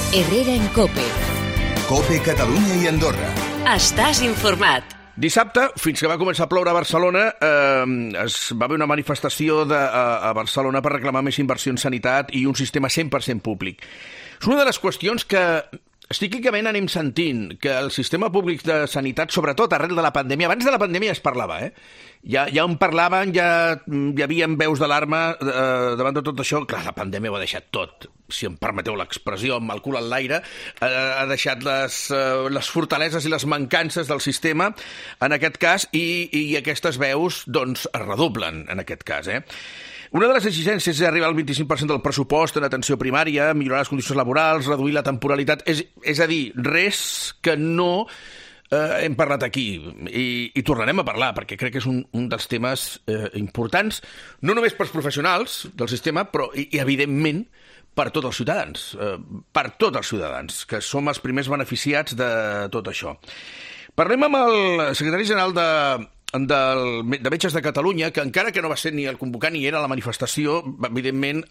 Herrera en COPE. COPE Catalunya i Andorra. Estàs informat. Dissabte, fins que va començar a ploure a Barcelona, es va haver una manifestació a Barcelona per reclamar més inversió en sanitat i un sistema 100% públic. És una de les qüestions que cíclicament anem sentint, que el sistema públic de sanitat, sobretot arrel de la pandèmia, abans de la pandèmia ja es parlava, ja en parlaven, ja hi havia veus d'alarma davant de tot això. Clar, la pandèmia ho ha deixat tot, si em permeteu l'expressió, amb el cul en l'aire, ha deixat les fortaleses i les mancances del sistema, en aquest cas, i aquestes veus, doncs, es redoblen, en aquest cas, Una de les exigències és arribar al 25% del pressupost en atenció primària, millorar les condicions laborals, reduir la temporalitat, és a dir, res que no hem parlat aquí, i tornarem a parlar, perquè crec que és un dels temes importants, no només pels professionals del sistema, però, i evidentment, per tots els ciutadans, que som els primers beneficiats de tot això. Parlem amb el secretari general de Metges de Catalunya, que encara que no va ser ni el convocant ni era la manifestació, evidentment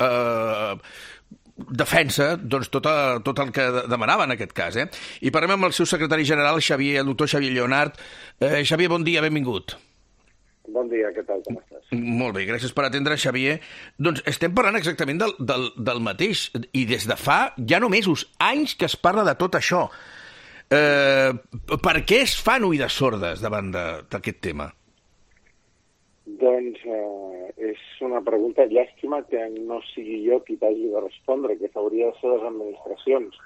defensa doncs, tot el que demanava en aquest cas. I parlem amb el seu secretari general, el doctor Xavier Lleonart. Xavier, bon dia, benvingut. Bon dia, què tal, com estàs? Molt bé, gràcies per atendre, Xavier. Doncs estem parlant exactament del mateix, i des de fa ja no mesos, anys que es parla de tot això. Per què es fan oïdes sordes davant d'aquest tema? Doncs és una pregunta llàstima que no sigui jo qui t'hagi de respondre, que s'hauria de ser les administracions.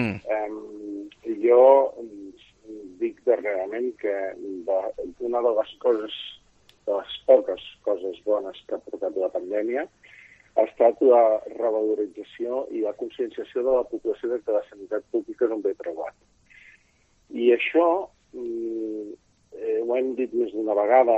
Jo dic darrerament que una de les coses, de les poques coses bones que ha portat la pandèmia, ha estat la revalorització i la conscienciació de la població de que la sanitat pública és un bé preuat. I això, ho hem dit més d'una vegada,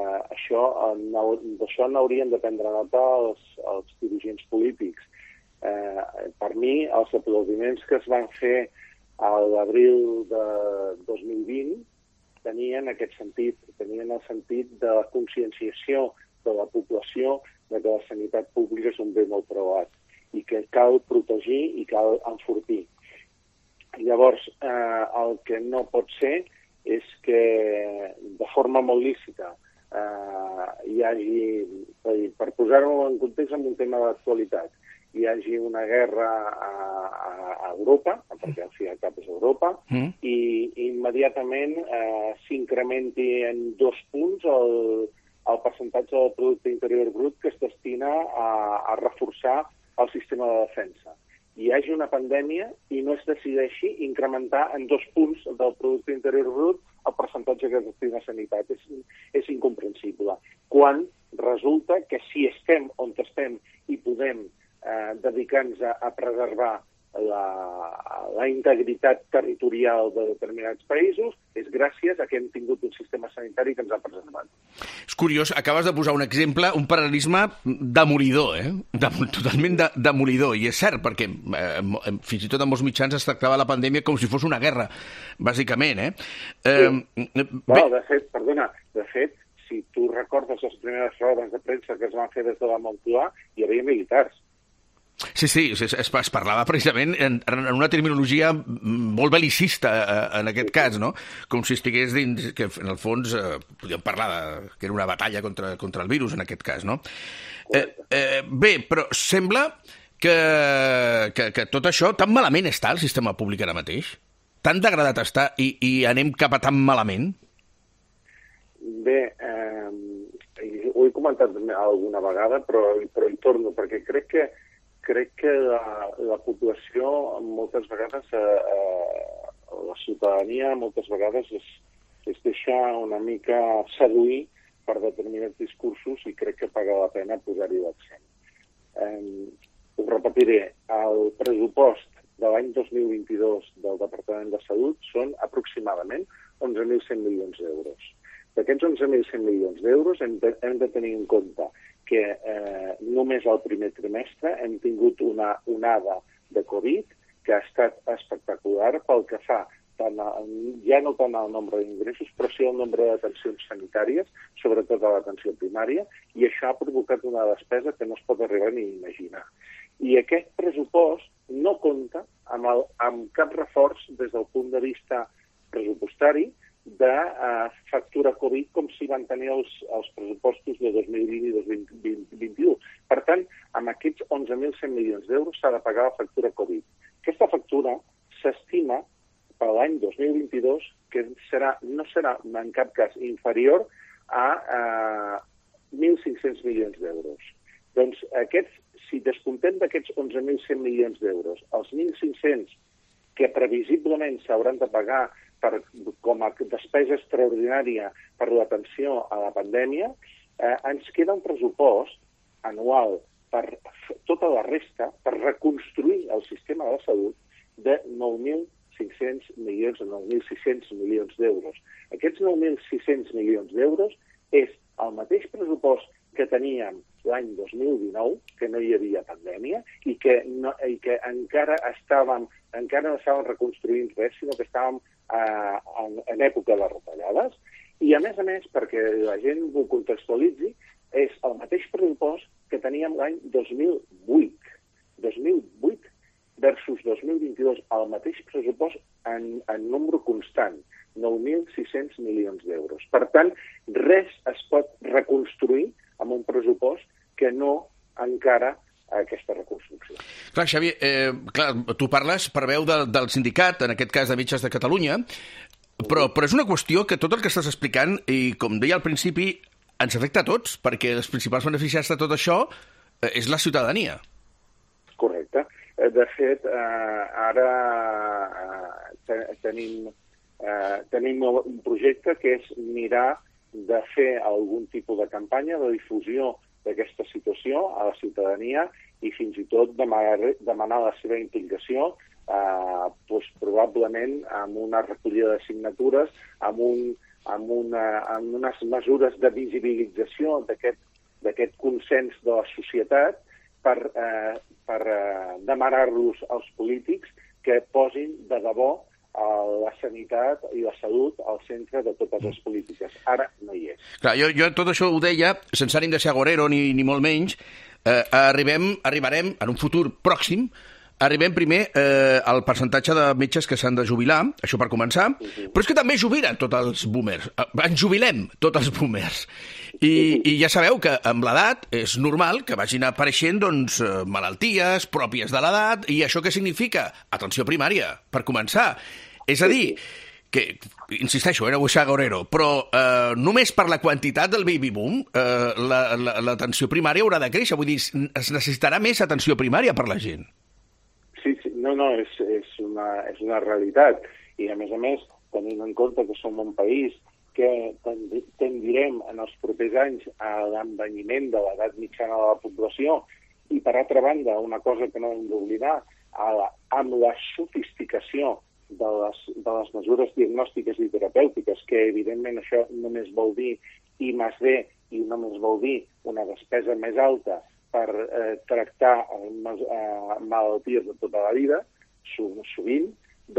d'això n'haurien de prendre nota els dirigents polítics. Per mi, els aplaudiments que es van fer a l'abril de 2020 tenien aquest sentit, tenien el sentit de la conscienciació de la població de que la sanitat pública és un bé molt preuat i que cal protegir i cal enfortir. Llavors, el que no pot ser és que de forma molt lícita hi hagi, per posar-ho en context amb un tema d'actualitat, hi hagi una guerra a Europa, perquè al fi i al cap és Europa, i immediatament s'incrementi en 2 punts el percentatge del producte interior brut que es destina a reforçar el sistema de defensa. Hi hagi una pandèmia i no es decideixi incrementar en 2 punts del producte interior brut el percentatge que es destina a sanitat. És incomprensible. Quan resulta que si estem on estem i podem dedicar-nos a preservar la integritat territorial de determinats països, és gràcies a que hem tingut un sistema sanitari que ens ha preservat. És curiós, acabes de posar un exemple, un paral·lelisme demolidor, totalment demolidor, i és cert, perquè fins i tot en molts mitjans es tractava la pandèmia com si fos una guerra, bàsicament. De fet, si tu recordes les primeres rodes de premsa que es van fer des de la Moncloa, hi havia militars. Sí, es parlava precisament en una terminologia molt bel·licista en aquest cas, no? Com si estigués dins, que en el fons podíem parlar que era una batalla contra el virus en aquest cas, no? Bé, però sembla que tot això tan malament està el sistema públic ara mateix? Tan degradat està i anem cap a tan malament? Bé, ho he comentat alguna vegada, però hi torno, perquè crec que la població moltes vegades, la ciutadania moltes vegades es deixa una mica seduir per determinats discursos i crec que paga la pena posar-hi l'accent. Ho repetiré, el pressupost de l'any 2022 del Departament de Salut són aproximadament 11.100 milions d'euros. D'aquests 11.100 milions d'euros hem de tenir en compte que només al primer trimestre hem tingut una onada de Covid que ha estat espectacular pel que fa ja no tant al nombre d'ingressos, però sí al nombre d'atencions sanitàries, sobretot a l'atenció primària, i això ha provocat una despesa que no es pot arribar ni a imaginar. I aquest pressupost no compta amb cap reforç des del punt de vista pressupostari de factura Covid com si van tenir els pressupostos de 2020 i 2021. Per tant, amb aquests 11.100 milions d'euros s'ha de pagar la factura Covid. Aquesta factura s'estima per l'any 2022 que no serà en cap cas inferior a 1.500 milions d'euros. Doncs si descomptem d'aquests 11.100 milions d'euros, els 1.500 que previsiblement s'hauran de pagar com a despesa extraordinària per l'atenció a la pandèmia, ens queda un pressupost anual per tota la resta, per reconstruir el sistema de la salut, de 9.500 milions o 9.600 milions d'euros. Aquests 9.600 milions d'euros és el mateix pressupost que teníem l'any 2019, que no hi havia pandèmia, i que encara no estàvem reconstruint res, sinó que estàvem en època de retallades. I, a més, perquè la gent ho contextualitzi, és el mateix pressupost que teníem l'any 2008. 2008 versus 2022, el mateix pressupost en número constant, 9.600 milions d'euros. Per tant, res es pot reconstruir amb un pressupost que no encara aquesta reconstrucció. Clar, Xavier, tu parles per veu del sindicat, en aquest cas de Metges de Catalunya, però és una qüestió que tot el que estàs explicant, i com deia al principi, ens afecta a tots, perquè els principals beneficiats de tot això és la ciutadania. Correcte. De fet, ara tenim un projecte que és mirar de fer algun tipus de campanya de difusió d'aquesta situació a la ciutadania i fins i tot demanar la seva implicació probablement amb una recollida de signatures, amb unes mesures de visibilització d'aquest consens de la societat per demanar-los als polítics que posin de debò la sanitat i la salut al centre de totes les polítiques. Ara no hi és. Clar, jo tot això ho deia sense ànim de ser agorero ni molt menys. Arribarem en un futur pròxim, arribem primer al percentatge de metges que s'han de jubilar, això per començar, però és que també jubilen tots els boomers. Ens jubilem tots els boomers. I ja sabeu que amb l'edat és normal que vagin apareixent malalties pròpies de l'edat, i això què significa? Atenció primària, per començar. És a dir, que, insisteixo, no vull ser agorero, però només per la quantitat del baby boom l'atenció primària haurà de créixer. Vull dir, es necessitarà més atenció primària per la gent. Sí, no, és una realitat. I, a més, tenint en compte que som un país que tendirem en els propers anys a l'envelliment de l'edat mitjana de la població, i, per altra banda, una cosa que no hem d'oblidar, amb la sofisticació de les mesures diagnòstiques i terapèutiques, que, evidentment, això només vol dir I+D i només vol dir una despesa més alta per tractar malalties de tota la vida, sovint,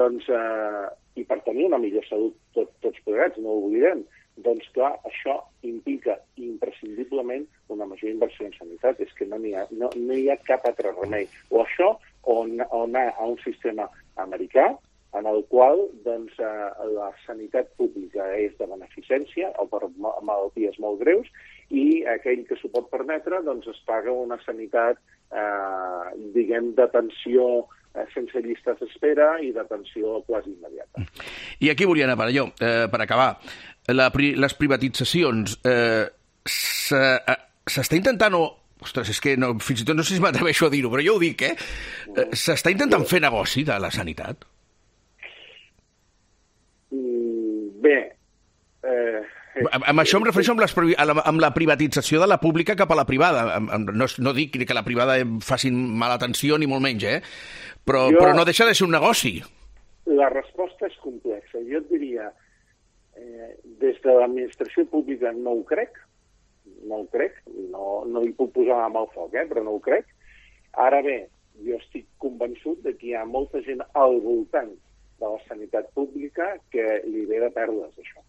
i per tenir una millor salut tots plegats, no ho oblidem, doncs clar, això implica imprescindiblement una major inversió en sanitat. És que no hi ha cap altre remei. O això, o anar a un sistema americà, en el qual la sanitat pública és de beneficència o per malalties molt greus, i aquell que s'ho pot permetre es paga una sanitat, d'atenció sense llistes d'espera i d'atenció quasi immediata. I aquí volia anar per allò, per acabar. Les privatitzacions, s'està intentant, ostres, és que fins i tot no sé si m'atreveixo a dir-ho, però jo ho dic, s'està intentant fer negoci de la sanitat? Bé... Amb això em refereixo amb la privatització de la pública cap a la privada. No dic que la privada facin mala atenció, ni molt menys, però no deixa de ser un negoci. La resposta és complexa. Jo et diria, des de l'administració pública no ho crec, no hi puc posar la mà al foc, però no ho crec. Ara bé, jo estic convençut de que hi ha molta gent al voltant de la sanitat pública que li ve de pèrdues, això.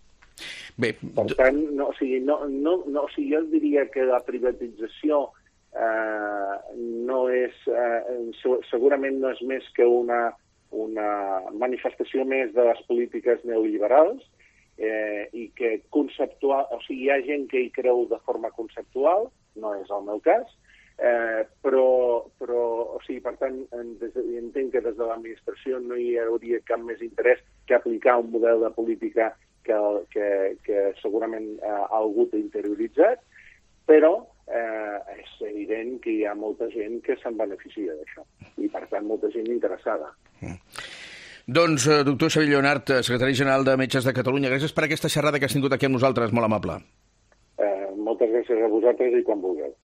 Bé, per tant, jo diria que la privatització no és, segurament no és més que una manifestació més de les polítiques neoliberals i que conceptual, o sigui, hi ha gent que hi creu de forma conceptual, no és el meu cas, però o sigui, per tant, entenc que des de l'administració no hi hauria cap més interès que aplicar un model de política que segurament algú té interioritzat, però és evident que hi ha molta gent que se'n beneficia d'això i, per tant, molta gent interessada. Doncs, doctor Xavier Lleonart, secretari general de Metges de Catalunya, gràcies per aquesta xerrada que has tingut aquí amb nosaltres, molt amable. Moltes gràcies a vosaltres i quan vulgueu.